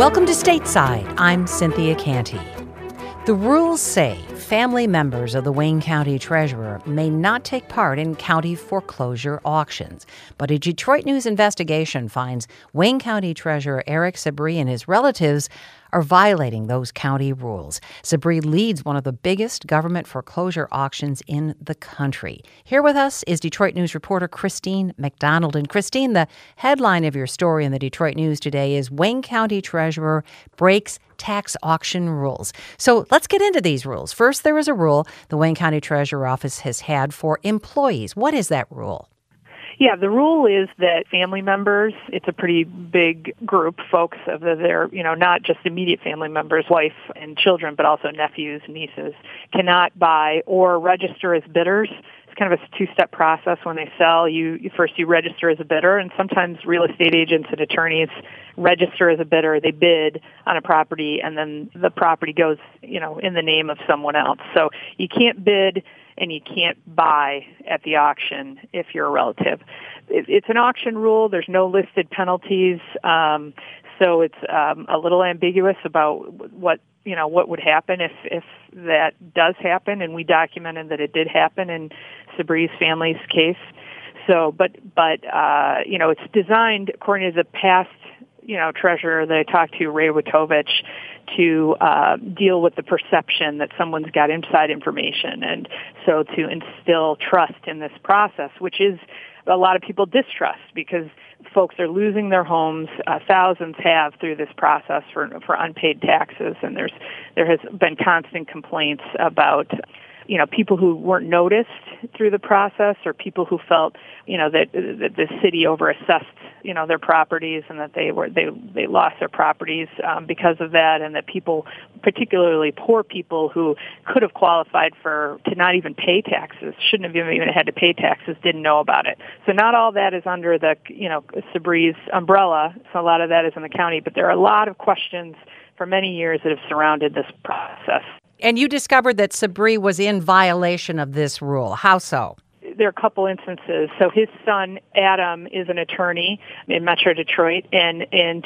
Welcome to Stateside. I'm Cynthia Canty. The rules say family members of the Wayne County Treasurer may not take part in county foreclosure auctions. But a Detroit News investigation finds Wayne County Treasurer Eric Sabree and his relatives are violating those county rules. Sabree leads one of the biggest government foreclosure auctions in the country. Here with us is Detroit News reporter Christine McDonald. And Christine, the headline of your story in the Detroit News today is Wayne County Treasurer breaks tax auction rules. So let's get into these rules. First, there is a rule the Wayne County Treasurer Office has had for employees. What is that rule? Yeah, the rule is that family members, it's a pretty big group, folks of their, not just immediate family members, wife and children, but also nephews, nieces, cannot buy or register as bidders. It's kind of a two-step process when they sell. You register as a bidder, and sometimes real estate agents and attorneys register as a bidder. They bid on a property, and then the property goes, in the name of someone else. So you can't bid and you can't buy at the auction if you're a relative. It's an auction rule. There's no listed penalties, so it's a little ambiguous about what would happen if that does happen, and we documented that it did happen in Sabree's family's case. So, but it's designed according to the past treasurer that I talked to, Ray Witovich, to deal with the perception that someone's got inside information, and so to instill trust in this process, which is a lot of people distrust because folks are losing their homes. Thousands have through this process for unpaid taxes, and there has been constant complaints about people who weren't noticed through the process, or people who felt that the city overassessed their properties, and that they lost their properties because of that, and that people, particularly poor people who could have qualified to not even pay taxes, shouldn't have even had to pay taxes, didn't know about it. So not all that is under the Sabree's umbrella. So a lot of that is in the county, but there are a lot of questions for many years that have surrounded this process. And you discovered that Sabree was in violation of this rule. How so? There are a couple instances. So his son, Adam, is an attorney in Metro Detroit, and in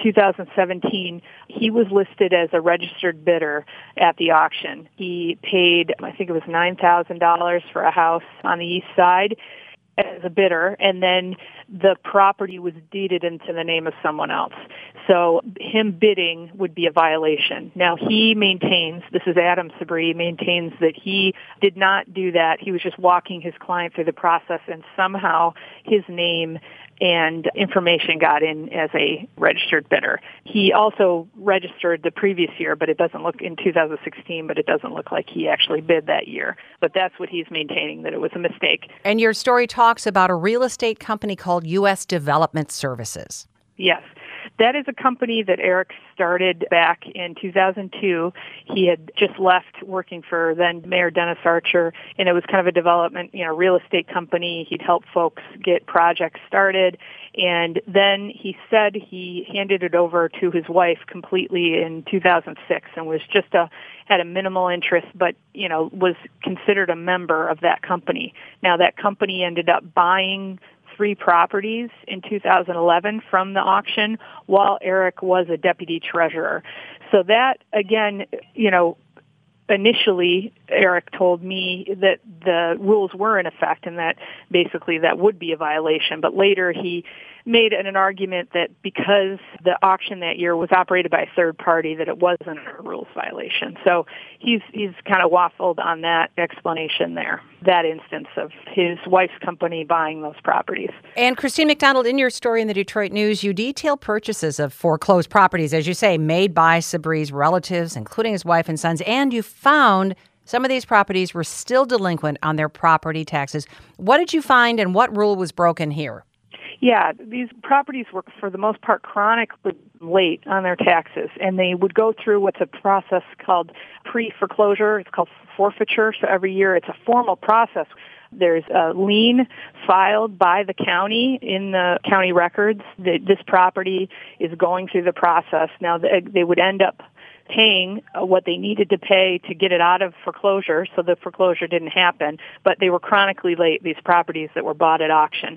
2017, he was listed as a registered bidder at the auction. He paid, I think it was $9,000 for a house on the east side as a bidder, and then the property was deeded into the name of someone else. So him bidding would be a violation. Now he maintains, this is Adam Sabree, maintains that he did not do that. He was just walking his client through the process, and somehow his name and information got in as a registered bidder. He also registered the previous year, but it doesn't look in 2016, but it doesn't look like he actually bid that year. But that's what he's maintaining, that it was a mistake. And your story talks about a real estate company called U.S. Development Services. Yes. That is a company that Eric started back in 2002. He had just left working for then Mayor Dennis Archer, and it was kind of a development, real estate company. He'd help folks get projects started, and then he said he handed it over to his wife completely in 2006 and was just had a minimal interest, but, was considered a member of that company. Now, that company ended up buying 3 properties in 2011 from the auction while Eric was a deputy treasurer. So that, again, initially Eric told me that the rules were in effect and that basically that would be a violation. But later he made an argument that because the auction that year was operated by a third party, that it wasn't a rules violation. So he's kind of waffled on that explanation there, that instance of his wife's company buying those properties. And Christine McDonald, in your story in the Detroit News, you detail purchases of foreclosed properties, as you say, made by Sabree's relatives, including his wife and sons, and you found some of these properties were still delinquent on their property taxes. What did you find, and what rule was broken here? Yeah, these properties were, for the most part, chronically late on their taxes, and they would go through what's a process called pre-foreclosure. It's called forfeiture, so every year it's a formal process. There's a lien filed by the county in the county records that this property is going through the process. Now, they would end up paying what they needed to pay to get it out of foreclosure, so the foreclosure didn't happen, but they were chronically late, these properties that were bought at auction.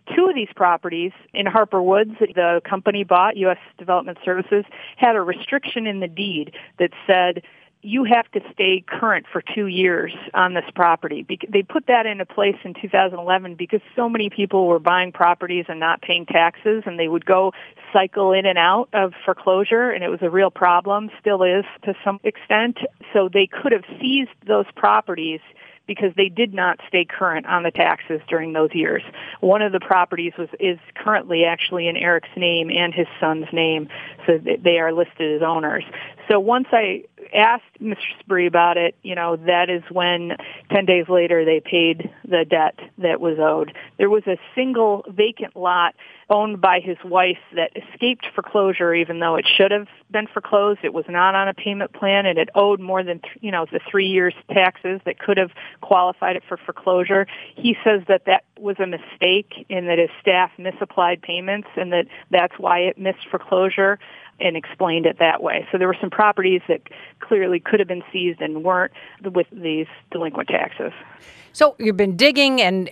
two of these properties in Harper Woods, the company bought, U.S. Development Services, had a restriction in the deed that said you have to stay current for 2 years on this property. They put that into place in 2011 because so many people were buying properties and not paying taxes, and they would go cycle in and out of foreclosure, and it was a real problem, still is to some extent. So they could have seized those properties because they did not stay current on the taxes during those years. One of the properties is currently actually in Eric's name and his son's name, so they are listed as owners. So once I asked Mr. Sabree about it, that is when 10 days later they paid the debt that was owed. There was a single vacant lot owned by his wife that escaped foreclosure even though it should have been foreclosed. It was not on a payment plan, and it owed more than the 3 years taxes that could have qualified it for foreclosure. He says that was a mistake and that his staff misapplied payments and that's why it missed foreclosure, and explained it that way. So there were some properties that clearly could have been seized and weren't with these delinquent taxes. So you've been digging, and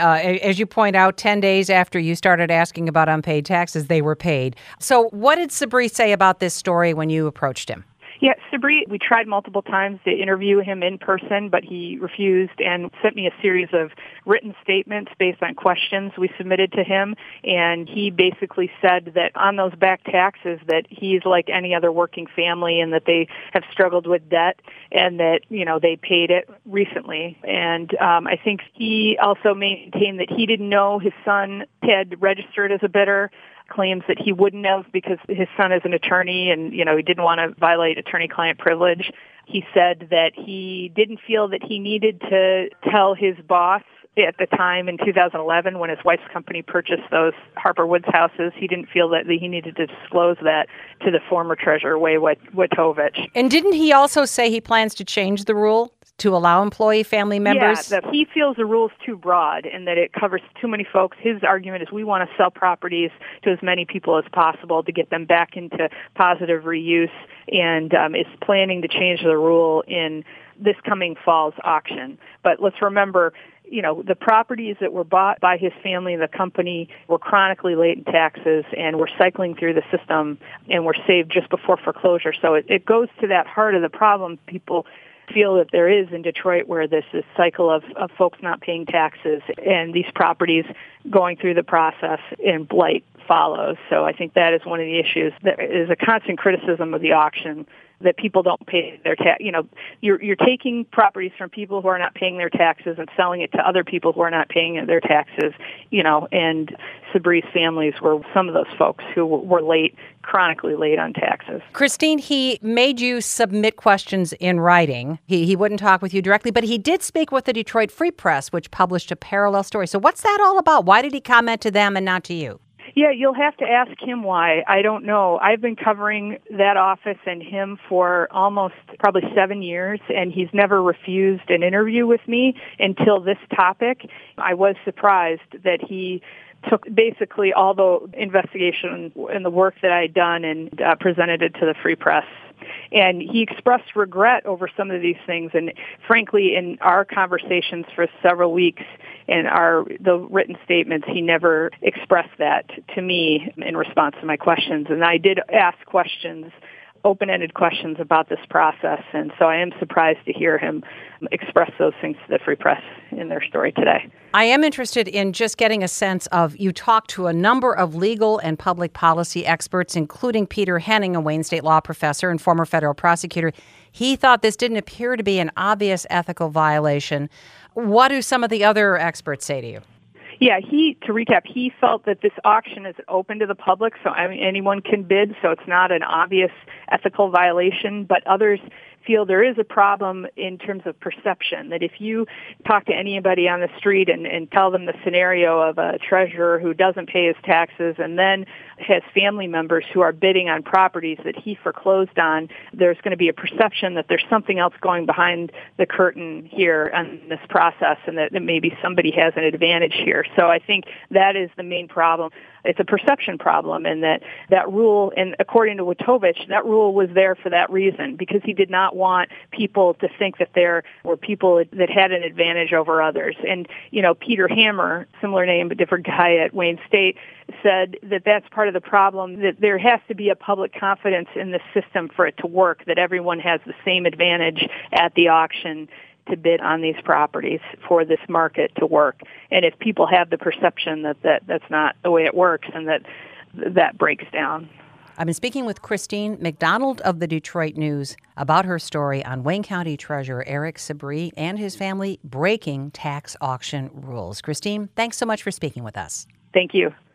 as you point out, 10 days after you started asking about unpaid taxes, they were paid. So what did Sabree say about this story when you approached him? Yeah, Sabree, we tried multiple times to interview him in person, but he refused and sent me a series of written statements based on questions we submitted to him. And he basically said that on those back taxes that he's like any other working family and that they have struggled with debt and that, they paid it recently. And I think he also maintained that he didn't know his son had registered as a bidder, claims that he wouldn't have because his son is an attorney and, he didn't want to violate attorney-client privilege. He said that he didn't feel that he needed to tell his boss at the time in 2011 when his wife's company purchased those Harper Woods houses. He didn't feel that he needed to disclose that to the former treasurer, Wade Witovich. And didn't he also say he plans to change the rule to allow employee family members? Yeah, that he feels the rule's too broad and that it covers too many folks. His argument is we want to sell properties to as many people as possible to get them back into positive reuse, and is planning to change the rule in this coming fall's auction. But let's remember, the properties that were bought by his family and the company were chronically late in taxes and were cycling through the system and were saved just before foreclosure. So it goes to that heart of the problem people feel that there is in Detroit, where this cycle of folks not paying taxes and these properties going through the process and blight follows. So I think that is one of the issues. There is a constant criticism of the auction that people don't pay their tax. You're taking properties from people who are not paying their taxes and selling it to other people who are not paying their taxes. And Sabree's families were some of those folks who were late, chronically late on taxes. Christine, he made you submit questions in writing. He wouldn't talk with you directly, but he did speak with the Detroit Free Press, which published a parallel story. So what's that all about? Why did he comment to them and not to you? Yeah, you'll have to ask him why. I don't know. I've been covering that office and him for almost probably 7 years, and he's never refused an interview with me until this topic. I was surprised that he took basically all the investigation and the work that I had done and presented it to the Free Press. And he expressed regret over some of these things. And frankly, in our conversations for several weeks and the written statements, he never expressed that to me in response to my questions. And I did ask questions, open-ended questions about this process. And so I am surprised to hear him express those things to the Free Press in their story today. I am interested in just getting a sense of, you talked to a number of legal and public policy experts, including Peter Henning, a Wayne State law professor and former federal prosecutor. He thought this didn't appear to be an obvious ethical violation. What do some of the other experts say to you? Yeah, to recap, he felt that this auction is open to the public, so anyone can bid, so it's not an obvious ethical violation, but others feel there is a problem in terms of perception, that if you talk to anybody on the street and tell them the scenario of a treasurer who doesn't pay his taxes and then has family members who are bidding on properties that he foreclosed on, there's going to be a perception that there's something else going behind the curtain here on this process and that maybe somebody has an advantage here. So I think that is the main problem. It's a perception problem, and that rule, and according to Witovich, that rule was there for that reason, because he did not not want people to think that there were people that had an advantage over others. And, Peter Hammer, similar name but different guy at Wayne State, said that that's part of the problem, that there has to be a public confidence in the system for it to work, that everyone has the same advantage at the auction to bid on these properties for this market to work. And if people have the perception that that's not the way it works, and that breaks down. I've been speaking with Christine McDonald of the Detroit News about her story on Wayne County Treasurer Eric Sabree and his family breaking tax auction rules. Christine, thanks so much for speaking with us. Thank you.